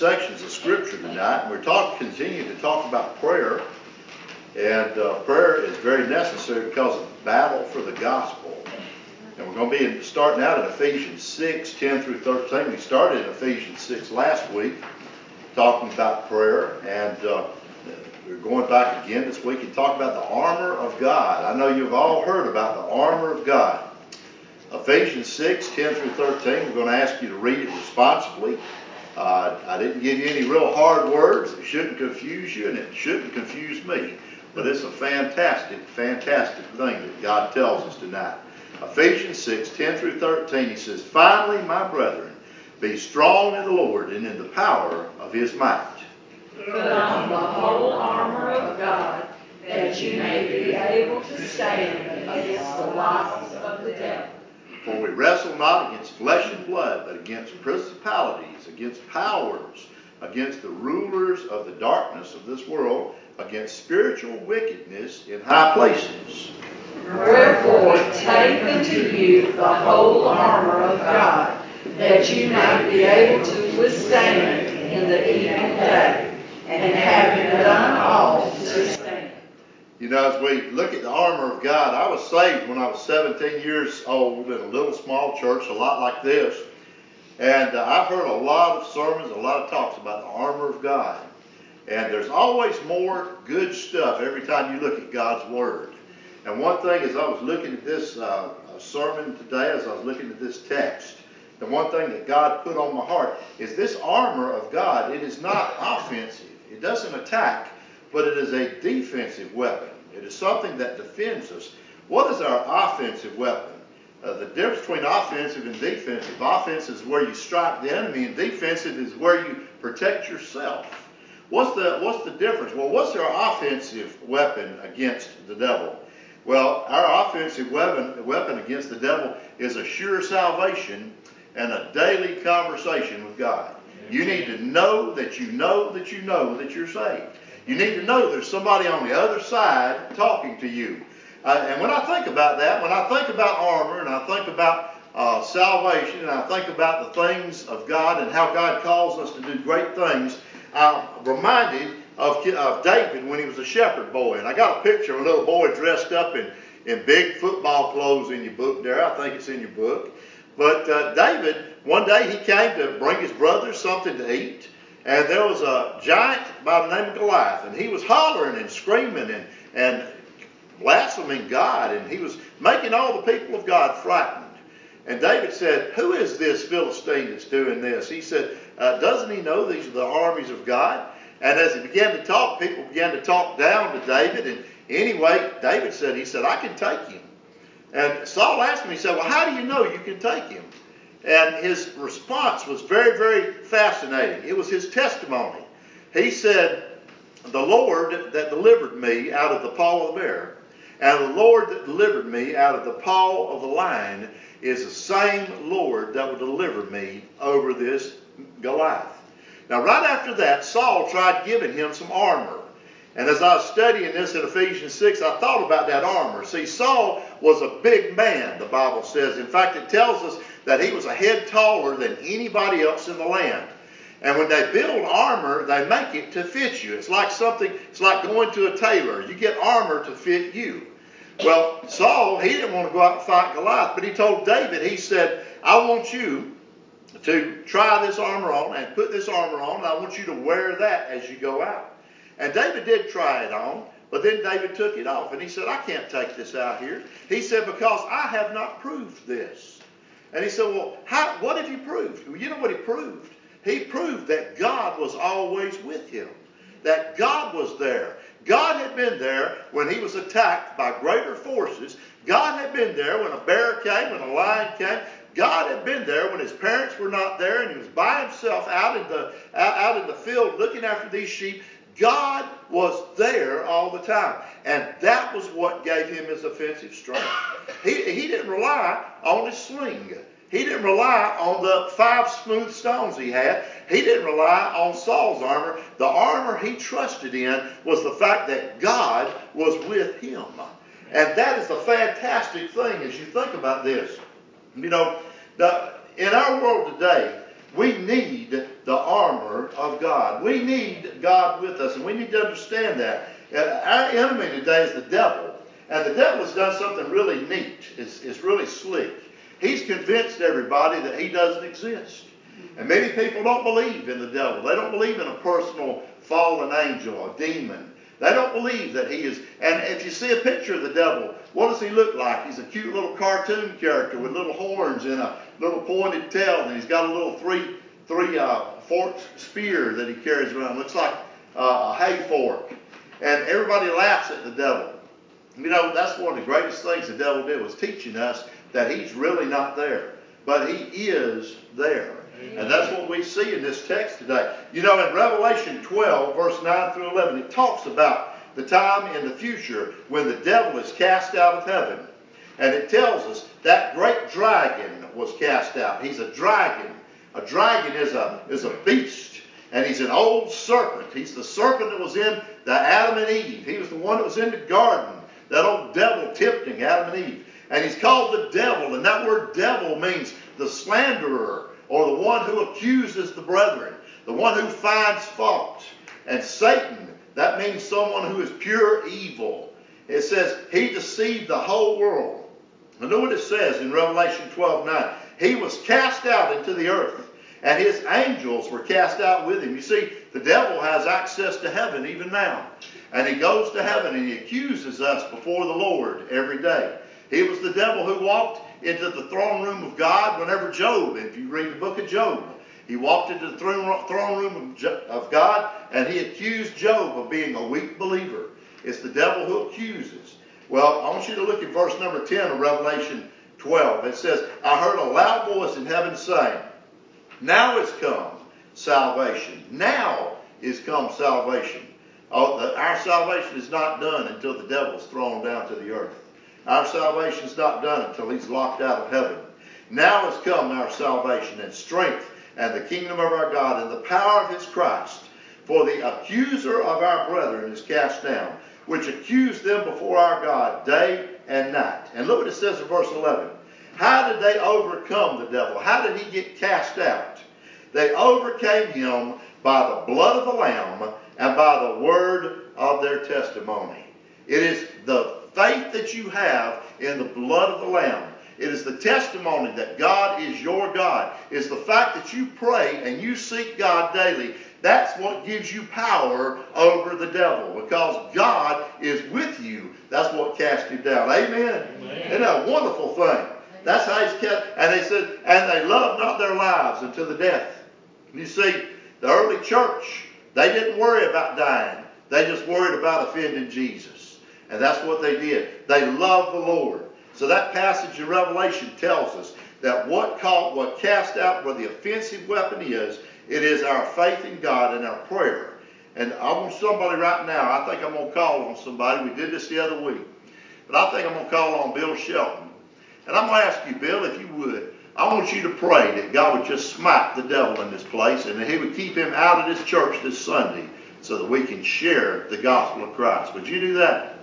sections of Scripture tonight, and we're continuing to talk about prayer. And prayer is very necessary because of the battle for the gospel. And we're going to be starting out in Ephesians 6, 10 through 13. We started in Ephesians 6 last week, talking about prayer. And we're going back again this week and talk about the armor of God. I know you've all heard about the armor of God. Ephesians 6, 10 through 13, we're going to ask you to read it responsibly. I didn't give you any real hard words. It shouldn't confuse you, and it shouldn't confuse me. But it's a fantastic, fantastic thing that God tells us tonight. Ephesians 6, 10 through 13, he says, "Finally, my brethren, be strong in the Lord and in the power of his might. Put on the whole armor of God, that you may be able to stand against the wiles of the devil. For we wrestle not against flesh and blood, but against principalities, against powers, against the rulers of the darkness of this world, against spiritual wickedness in high places. Wherefore take unto you the whole armor of God, that you may be able to withstand in the evil day, and having done all to stand." You know, as we look at the armor of God, I was saved when I was 17 years old in a little small church, a lot like this. And I've heard a lot of sermons, a lot of talks about the armor of God. And there's always more good stuff every time you look at God's Word. And one thing as I was looking at this sermon today, as I was looking at this text, the one thing that God put on my heart is this armor of God, it is not offensive. It doesn't attack, but it is a defensive weapon. It is something that defends us. What is our offensive weapon? The difference between offensive and defensive. Offensive is where you strike the enemy, and defensive is where you protect yourself. What's the difference? Well, what's our offensive weapon against the devil? Well, our offensive weapon against the devil is a sure salvation and a daily conversation with God. You need to know that you know that you know that you're saved. You need to know there's somebody on the other side talking to you. And when I think about that, when I think about armor and I think about salvation and I think about the things of God and how God calls us to do great things, I'm reminded of David when he was a shepherd boy. And I got a picture of a little boy dressed up in big football clothes in your book there. I think it's in your book. But David, one day he came to bring his brothers something to eat. And there was a giant by the name of Goliath. And he was hollering and screaming and blaspheming God. And he was making all the people of God frightened. And David said, "Who is this Philistine that's doing this?" He said, "Doesn't he know these are the armies of God?" And as he began to talk, people began to talk down to David. And anyway, David said, "I can take him." And Saul asked him, he said, "Well, how do you know you can take him?" And his response was very, very fascinating. It was his testimony. He said, "The Lord that delivered me out of the paw of the bear, and the Lord that delivered me out of the paw of the lion is the same Lord that will deliver me over this Goliath." Now, right after that, Saul tried giving him some armor. And as I was studying this in Ephesians 6, I thought about that armor. See, Saul was a big man, the Bible says. In fact, it tells us that he was a head taller than anybody else in the land. And when they build armor, they make it to fit you. It's like going to a tailor. You get armor to fit you. Well, Saul, he didn't want to go out and fight Goliath, but he told David, he said, "I want you to try this armor on and put this armor on, and I want you to wear that as you go out." And David did try it on, but then David took it off. And he said, "I can't take this out here." He said, "Because I have not proved this." And he said, "Well, what have you proved?" Well, you know what he proved? He proved that God was always with him. That God was there. God had been there when he was attacked by greater forces. God had been there when a bear came, when a lion came. God had been there when his parents were not there and he was by himself out in the field looking after these sheep. God was there all the time. And that was what gave him his offensive strength. He didn't rely on his sling. He didn't rely on the 5 smooth stones he had. He didn't rely on Saul's armor. The armor he trusted in was the fact that God was with him. And that is the fantastic thing as you think about this. You know, in our world today, we need the armor of God. We need God with us, and we need to understand that. Our enemy today is the devil, and the devil has done something really neat. It's really slick. He's convinced everybody that he doesn't exist. And many people don't believe in the devil. They don't believe in a personal fallen angel, a demon. They don't believe that he is. And if you see a picture of the devil, what does he look like? He's a cute little cartoon character with little horns and a little pointed tail, and he's got a little three forked spear that he carries around. Looks like a hay fork. And everybody laughs at the devil. You know, that's one of the greatest things the devil did, was teaching us that he's really not there. But he is there. And that's what we see in this text today. You know, in Revelation 12, verse 9 through 11, it talks about the time in the future when the devil is cast out of heaven. And it tells us that great dragon was cast out. He's a dragon. A dragon is a beast. And he's an old serpent. He's the serpent that was in the Adam and Eve. He was the one that was in the garden. That old devil tempting Adam and Eve. And he's called the devil. And that word devil means the slanderer, or the one who accuses the brethren, the one who finds fault. And Satan, that means someone who is pure evil. It says he deceived the whole world. And look what it says in Revelation 12:9. He was cast out into the earth, and his angels were cast out with him. You see, the devil has access to heaven even now. And he goes to heaven and he accuses us before the Lord every day. He was the devil who walked into the throne room of God whenever Job, if you read the book of Job, he walked into the throne room of God and he accused Job of being a weak believer. It's the devil who accuses. Well, I want you to look at verse number 10 of Revelation 12. It says, I heard a loud voice in heaven saying, now is come salvation. Now is come salvation. Our salvation is not done until the devil is thrown down to the earth. Our salvation is not done until he's locked out of heaven. Now has come our salvation and strength and the kingdom of our God and the power of his Christ. For the accuser of our brethren is cast down, which accused them before our God day and night. And look what it says in verse 11. How did they overcome the devil? How did he get cast out? They overcame him by the blood of the Lamb and by the word of their testimony. It is the faith that you have in the blood of the Lamb. It is the testimony that God is your God. It's the fact that you pray and you seek God daily. That's what gives you power over the devil. Because God is with you. That's what cast him down. Amen? Amen. Isn't that a wonderful thing? That's how he's cast. And they said, and they loved not their lives unto the death. You see, the early church, they didn't worry about dying. They just worried about offending Jesus. And that's what they did. They loved the Lord. So that passage in Revelation tells us that what cast out, what the offensive weapon is, it is our faith in God and our prayer. And I want somebody right now, I think I'm going to call on somebody. We did this the other week. But I think I'm going to call on Bill Shelton. And I'm going to ask you, Bill, if you would, I want you to pray that God would just smite the devil in this place and that he would keep him out of this church this Sunday so that we can share the gospel of Christ. Would you do that?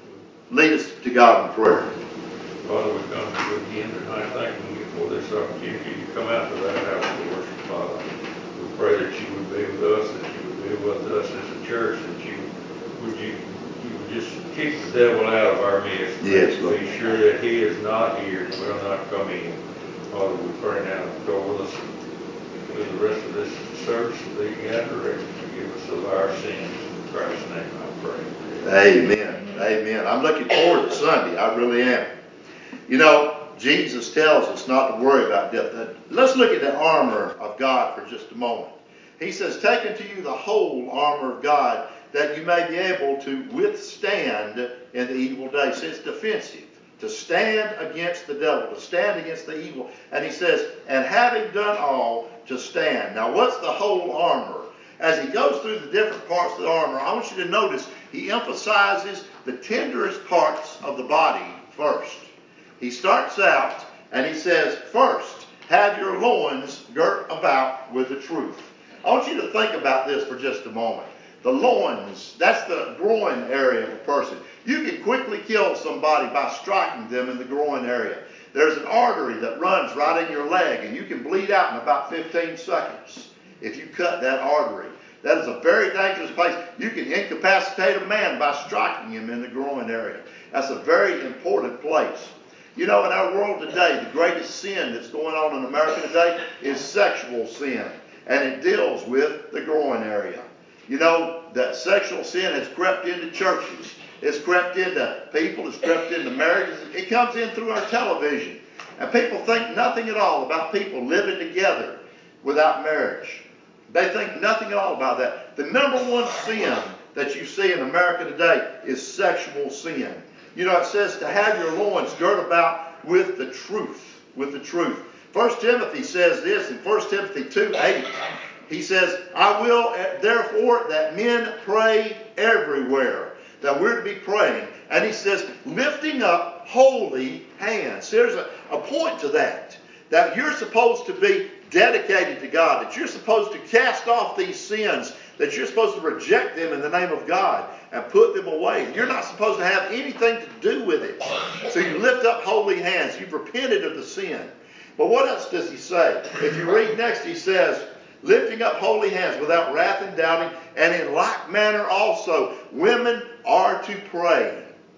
Lead us to God in prayer. Father, we come to you again tonight thanking you for this opportunity to come out to that house to worship, Father. We pray that you would be with us, that you would be with us as a church, that you would just kick the devil out of our midst. Yes, Lord. Be sure that he is not here and will not come in. Father, we pray now, go with us through the rest of this service and be gathered and forgive us of our sins. In Christ's name I pray. Amen. Amen. I'm looking forward to Sunday. I really am. You know, Jesus tells us not to worry about death. Let's look at the armor of God for just a moment. He says, take unto you the whole armor of God, that you may be able to withstand in the evil day. So it's defensive, to stand against the devil, to stand against the evil. And he says, and having done all, to stand. Now, what's the whole armor? As he goes through the different parts of the armor, I want you to notice he emphasizes the tenderest parts of the body first. He starts out and he says, first, have your loins girt about with the truth. I want you to think about this for just a moment. The loins, that's the groin area of a person. You can quickly kill somebody by striking them in the groin area. There's an artery that runs right in your leg, and you can bleed out in about 15 seconds if you cut that artery. That is a very dangerous place. You can incapacitate a man by striking him in the groin area. That's a very important place. You know, in our world today, the greatest sin that's going on in America today is sexual sin, and it deals with the groin area. You know, that sexual sin has crept into churches. It's crept into people. It's crept into marriages. It comes in through our television. And people think nothing at all about people living together without marriage. They think nothing at all about that. The number one sin that you see in America today is sexual sin. You know, it says to have your loins girt about with the truth. With the truth. 1 Timothy says this in 1 Timothy 2:8. He says, I will therefore that men pray everywhere. That we're to be praying. And he says, lifting up holy hands. There's a point to that. That you're supposed to be dedicated to God. That you're supposed to cast off these sins. That you're supposed to reject them in the name of God and put them away. You're not supposed to have anything to do with it. So you lift up holy hands. You've repented of the sin. But what else does he say? If you read next, he says, lifting up holy hands without wrath and doubting, and in like manner also, women are to pray.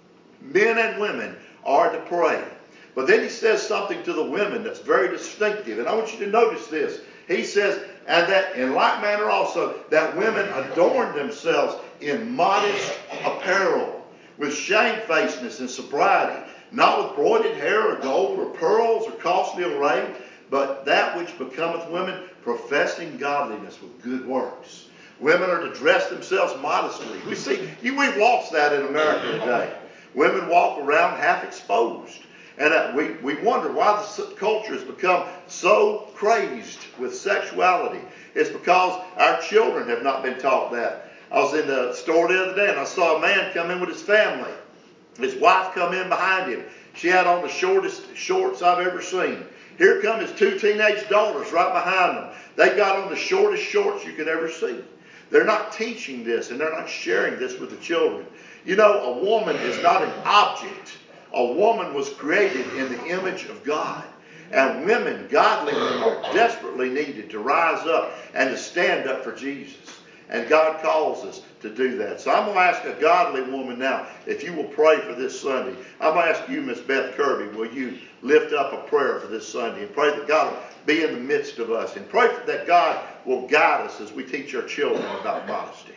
Men and women are to pray. But then he says something to the women that's very distinctive. And I want you to notice this. He says, and that in like manner also, that women adorn themselves in modest apparel, with shamefacedness and sobriety, not with broided hair or gold or pearls or costly array, but that which becometh women, professing godliness with good works. Women are to dress themselves modestly. We've lost that in America today. Women walk around half exposed. And we wonder why the culture has become so crazed with sexuality. It's because our children have not been taught that. I was in the store the other day and I saw a man come in with his family. His wife come in behind him. She had on the shortest shorts I've ever seen. Here come his two teenage daughters right behind them. They got on the shortest shorts you could ever see. They're not teaching this and they're not sharing this with the children. You know, a woman is not an object. A woman was created in the image of God. And women, godly women, are desperately needed to rise up and to stand up for Jesus. And God calls us to do that. So I'm going to ask a godly woman now, if you will pray for this Sunday. I'm going to ask you, Miss Beth Kirby, will you lift up a prayer for this Sunday and pray that God will be in the midst of us and pray that God will guide us as we teach our children about modesty.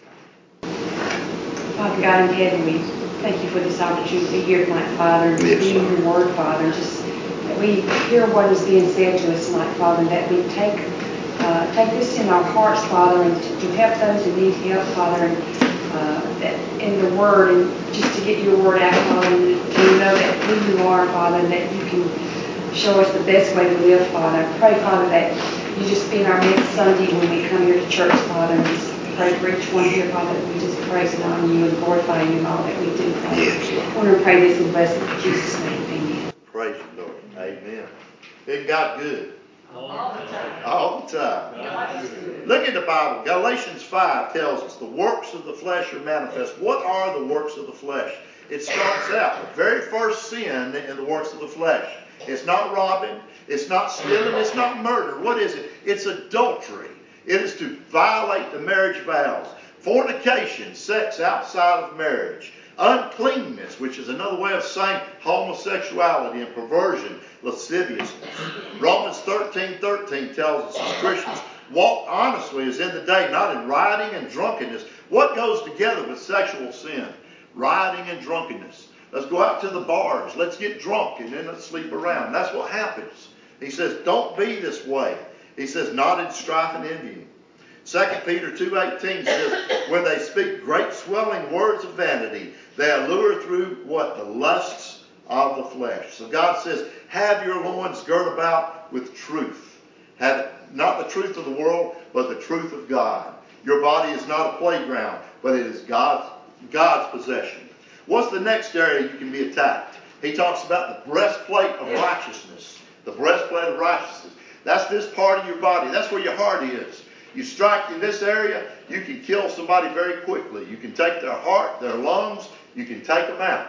Father God in heaven, we thank you for this opportunity here tonight, Father, and to be in your word, Father, and just that we hear what is being said to us tonight, Father, and that we take this in our hearts, Father, and to help those who need help, Father, and that in the word, and just to get your word out, Father, and to know that who you are, Father, and that you can show us the best way to live, Father. I pray, Father, that you just be in our midst Sunday when we come here to church, Father, and just pray for each one here, Father, that we just praise and honor you and glorify you in all that we do, Father. I want to pray this in the blessing of Jesus' name. Amen. Praise you, Lord. Amen. Isn't God good? All the time. All the time. Look at the Bible. Galatians 5 tells us the works of the flesh are manifest. What are the works of the flesh? It starts out, the very first sin in the works of the flesh. It's not robbing. It's not stealing. It's not murder. What is it? It's adultery. It is to violate the marriage vows. Fornication, sex outside of marriage. Uncleanness, which is another way of saying homosexuality and perversion, lasciviousness. Romans 13:13 tells us as Christians, walk honestly as in the day, not in rioting and drunkenness. What goes together with sexual sin? Rioting and drunkenness. Let's go out to the bars. Let's get drunk and then let's sleep around. That's what happens. He says, don't be this way. He says, not in strife and envying. 2 Peter 2:18 says, when they speak great swelling words of vanity, they allure through what? The lusts of the flesh. So God says, have your loins girt about with truth. Have not the truth of the world, but the truth of God. Your body is not a playground, but it is God's possession. What's the next area you can be attacked? He talks about the breastplate of righteousness. The breastplate of righteousness. That's this part of your body. That's where your heart is. You strike in this area, you can kill somebody very quickly. You can take their heart, their lungs, you can take them out.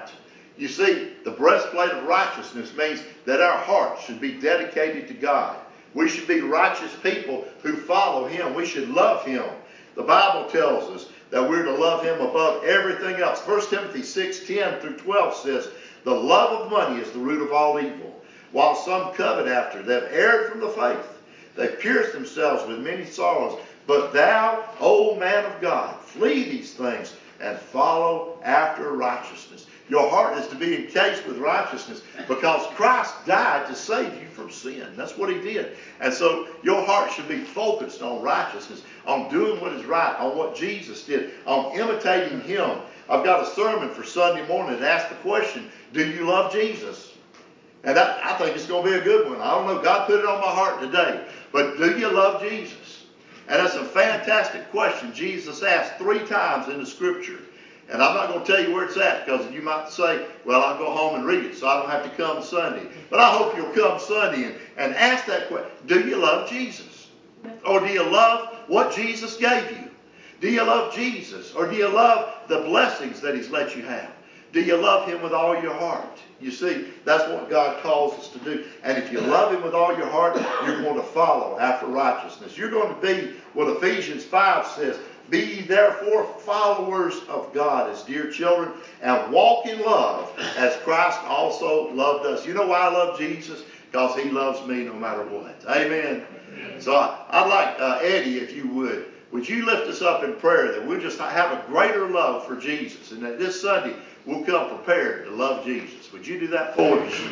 You see, the breastplate of righteousness means that our hearts should be dedicated to God. We should be righteous people who follow Him. We should love Him. The Bible tells us that we're to love Him above everything else. 1 Timothy 6:10 through 12 says, the love of money is the root of all evil, while some covet after. They've erred from the faith. They've pierced themselves with many sorrows. But thou, O man of God, flee these things and follow after righteousness. Your heart is to be encased with righteousness because Christ died to save you from sin. That's what He did. And so your heart should be focused on righteousness, on doing what is right, on what Jesus did, on imitating Him. I've got a sermon for Sunday morning that asks the question, do you love Jesus? And I think it's going to be a good one. I don't know. God put it on my heart today. But do you love Jesus? And that's a fantastic question Jesus asked 3 times in the Scripture. And I'm not going to tell you where it's at because you might say, well, I'll go home and read it so I don't have to come Sunday. But I hope you'll come Sunday and ask that question. Do you love Jesus? Or do you love what Jesus gave you? Do you love Jesus? Or do you love the blessings that He's let you have? Do you love Him with all your heart? You see, that's what God calls us to do. And if you love Him with all your heart, you're going to follow after righteousness. You're going to be what Ephesians 5 says, be ye therefore followers of God as dear children, and walk in love as Christ also loved us. You know why I love Jesus? Because He loves me no matter what. Amen. So I'd like Eddie, if you would you lift us up in prayer that we'll just have a greater love for Jesus, and that this Sunday we'll come prepared to love Jesus. Would you do that for us?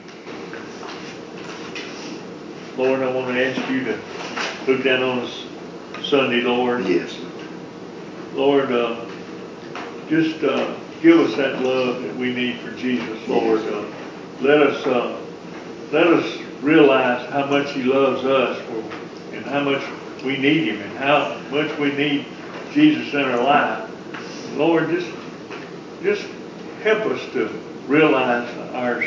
Lord, I want to ask you to look down on us Sunday, Lord. Yes. Lord, just give us that love that we need for Jesus, Lord. Yes. Let us realize how much He loves us, and how much we need Him, and how much we need Jesus in our life. Lord, just help us to realize our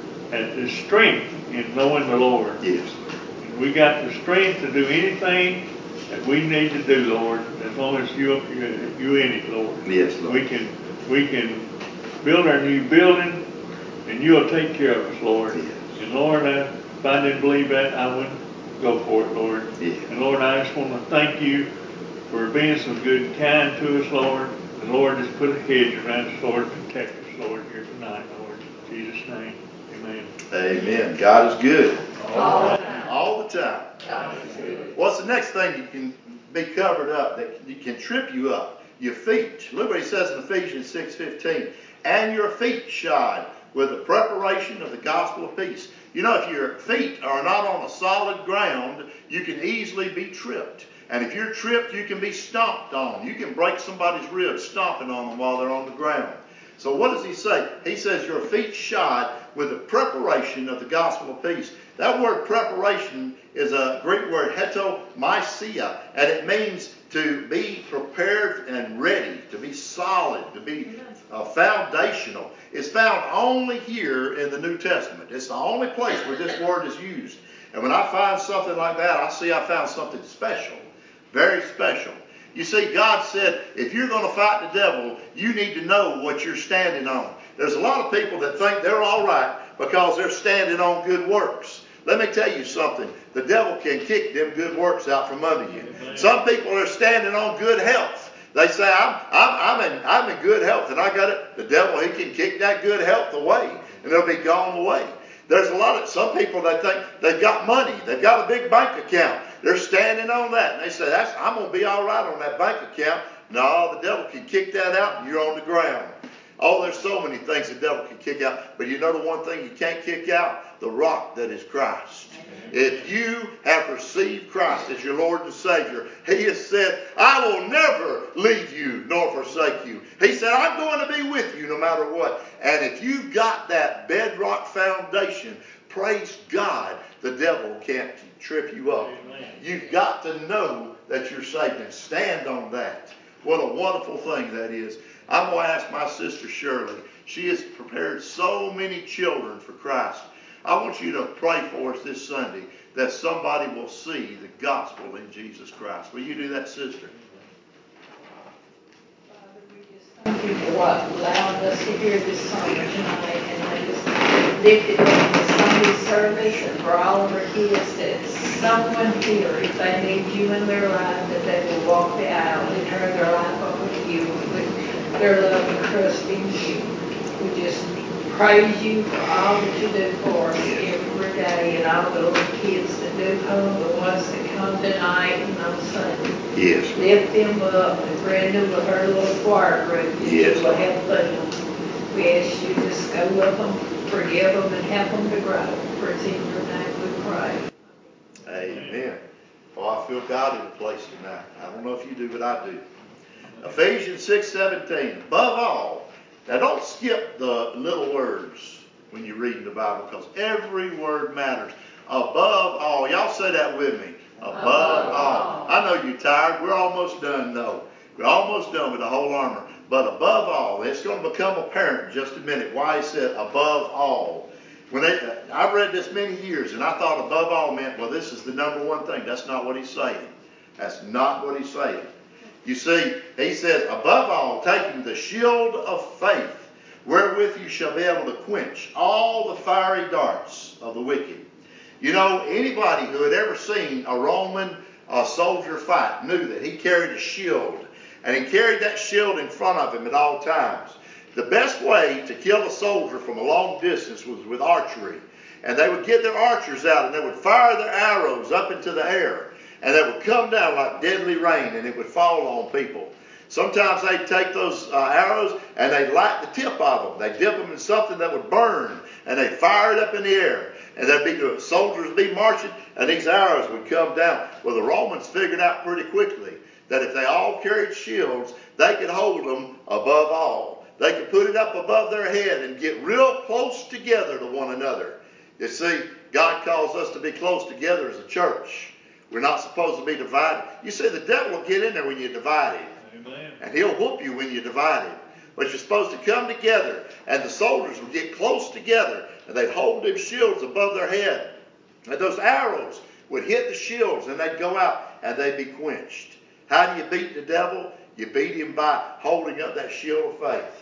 strength in knowing the Lord. Yes. And we got the strength to do anything that we need to do, Lord, as long as you in it, Lord. Yes, Lord. We can build our new building, and you'll take care of us, Lord. Yes. And Lord, if I didn't believe that, I wouldn't go for it, Lord. Yes. And Lord, I just want to thank you for being so good and kind to us, Lord. And Lord, just put a hedge around us, Lord, protect us, Lord, here tonight, Lord. In Jesus' name, amen. Amen. God is good. All the time. All the time. God is good. What's the next thing you can be covered up that can trip you up? Your feet. Look what he says in Ephesians 6:15. And your feet shod with the preparation of the gospel of peace. You know, if your feet are not on a solid ground, you can easily be tripped. And if you're tripped, you can be stomped on. You can break somebody's ribs stomping on them while they're on the ground. So what does he say? He says, your feet shod with the preparation of the gospel of peace. That word preparation is a Greek word, hetomysia, and it means to be prepared and ready, to be solid, to be foundational. It's found only here in the New Testament. It's the only place where this word is used. And when I find something like that, I found something special, very special. You see, God said, if you're going to fight the devil, you need to know what you're standing on. There's a lot of people that think they're all right because they're standing on good works. Let me tell you something. The devil can kick them good works out from under you. Some people are standing on good health. They say, I'm in good health and I got it. The devil, he can kick that good health away and they'll be gone away. There's some people that think they've got money. They've got a big bank account. They're standing on that. And they say, I'm going to be all right on that bank account. No, the devil can kick that out and you're on the ground. Oh, there's so many things the devil can kick out. But you know the one thing you can't kick out? The rock that is Christ. If you have received Christ as your Lord and Savior, He has said, I will never leave you nor forsake you. He said, I'm going to be with you no matter what. And if you've got that bedrock foundation, praise God, the devil can't trip you up. Amen. You've got to know that you're saved and stand on that. What a wonderful thing that is. I'm going to ask my sister Shirley. She has prepared so many children for Christ. I want you to pray for us this Sunday that somebody will see the gospel in Jesus Christ. Will you do that, sister? Thank you for what allowing allowed us to hear this sermon tonight, and I just lift it up in the Sunday service and for all of our kids, that someone here, if they need you in their life, that they will walk the aisle and turn their life over to you with their love and trust in you. We just praise you for all that you do for us every day, and all the little kids that do come, the ones that come tonight and on Sunday. Yes. Lift them up, and Brenda with her little choir group, that Yes. you will help them. We ask you to just go with them, forgive them, and help them to grow. For it's in your name we pray. Amen. Oh, I feel God in the place tonight. I don't know if you do, but I do. Ephesians 6:17. Above all, now don't skip the little words when you're reading the Bible, because every word matters. Above all. Y'all say that with me. Above all. I know you're tired. We're almost done, though. We're almost done with the whole armor. But above all, it's going to become apparent in just a minute why he said above all. I've read this many years, and I thought above all meant, well, this is the number one thing. That's not what he's saying. That's not what he's saying. You see, he says, above all, taking the shield of faith, wherewith you shall be able to quench all the fiery darts of the wicked. You know, anybody who had ever seen a Roman soldier fight knew that he carried a shield, and he carried that shield in front of him at all times. The best way to kill a soldier from a long distance was with archery. And they would get their archers out, and they would fire their arrows up into the air, and they would come down like deadly rain, and it would fall on people. Sometimes they'd take those arrows and they'd light the tip of them. They'd dip them in something that would burn, and they'd fire it up in the air. And the soldiers would be marching, and these arrows would come down. Well, the Romans figured out pretty quickly that if they all carried shields, they could hold them above all. They could put it up above their head and get real close together to one another. You see, God calls us to be close together as a church. We're not supposed to be divided. You see, the devil will get in there when you're divided. Amen. And he'll whoop you when you're divided. But you're supposed to come together, and the soldiers would get close together, and they'd hold them shields above their head. And those arrows would hit the shields, and they'd go out, and they'd be quenched. How do you beat the devil? You beat him by holding up that shield of faith.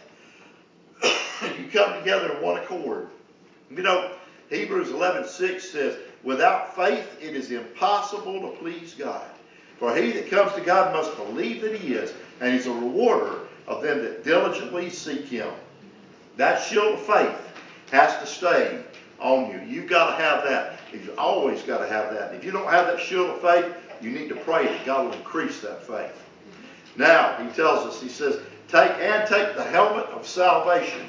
You come together in one accord. You know, Hebrews 11:6 says, without faith it is impossible to please God. For he that comes to God must believe that he is, and he's a rewarder of them that diligently seek him. That shield of faith has to stay on you. You've got to have that. You've always got to have that. If you don't have that shield of faith, you need to pray that God will increase that faith. Now, he tells us, he says, take the helmet of salvation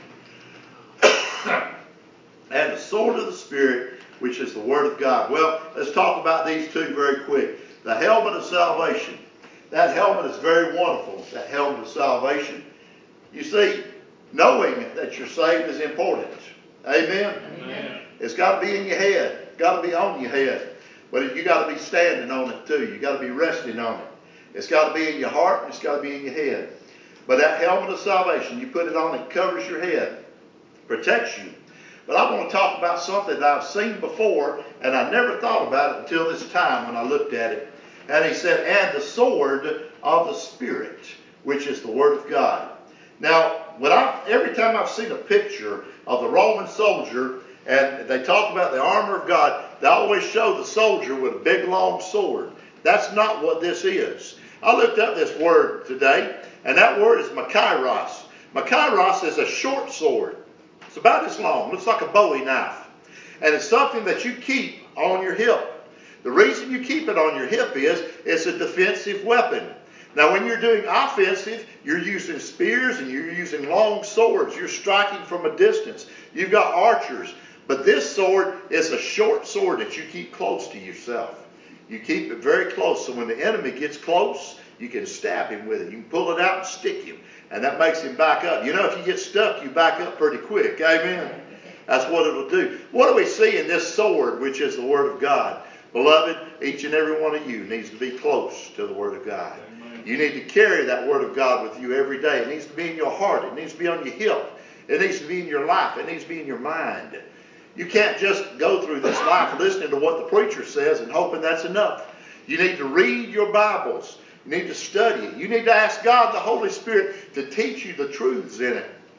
and the sword of the Spirit, which is the Word of God. Well, let's talk about these two very quick. The helmet of salvation. That helmet is very wonderful, that helmet of salvation. You see, knowing that you're saved is important. Amen? Amen. It's got to be in your head. It's got to be on your head. But you got to be standing on it too. You got to be resting on it. It's got to be in your heart, and it's got to be in your head. But that helmet of salvation, you put it on, it covers your head, protects you. But I want to talk about something that I've seen before, and I never thought about it until this time when I looked at it. And he said, and the sword of the Spirit, which is the Word of God. Now, every time I've seen a picture of the Roman soldier, and they talk about the armor of God, they always show the soldier with a big long sword. That's not what this is. I looked up this word today, and that word is makairos. Makairos is a short sword. It's about this long. Looks like a Bowie knife. And it's something that you keep on your hip. The reason you keep it on your hip is it's a defensive weapon. Now, when you're doing offensive, you're using spears and you're using long swords. You're striking from a distance. You've got archers. But this sword is a short sword that you keep close to yourself. You keep it very close, so when the enemy gets close, you can stab him with it. You can pull it out and stick him, and that makes him back up. You know, if you get stuck, you back up pretty quick. Amen? That's what it'll do. What do we see in this sword, which is the Word of God? Beloved, each and every one of you needs to be close to the Word of God. Amen. You need to carry that Word of God with you every day. It needs to be in your heart. It needs to be on your hip. It needs to be in your life. It needs to be in your mind. You can't just go through this life listening to what the preacher says and hoping that's enough. You need to read your Bibles. You need to study it. You need to ask God, the Holy Spirit, to teach you the truths in it.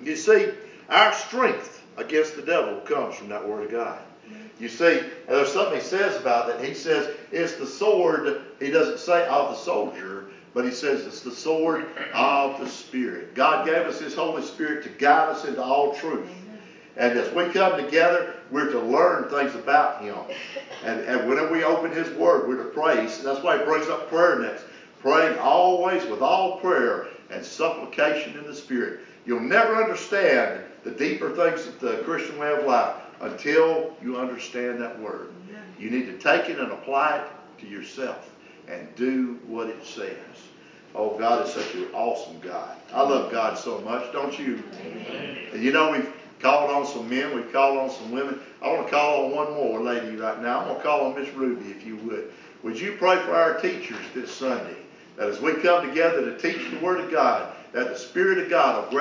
You see, our strength against the devil comes from that Word of God. You see, there's something he says about that. He says it's the sword, he doesn't say of the soldier, but he says it's the sword of the Spirit. God gave us His Holy Spirit to guide us into all truth. And as we come together, we're to learn things about Him. And whenever we open His Word, we're to pray. That's why He brings up prayer next. Praying always with all prayer and supplication in the Spirit. You'll never understand the deeper things of the Christian way of life until you understand that Word. You need to take it and apply it to yourself and do what it says. Oh, God is such an awesome God. I love God so much, don't you? Amen. And you know, we've called on some men, we've called on some women. I want to call on one more lady right now. I'm going to call on Miss Ruby, if you would. Would you pray for our teachers this Sunday? That as we come together to teach the Word of God, that the Spirit of God will grant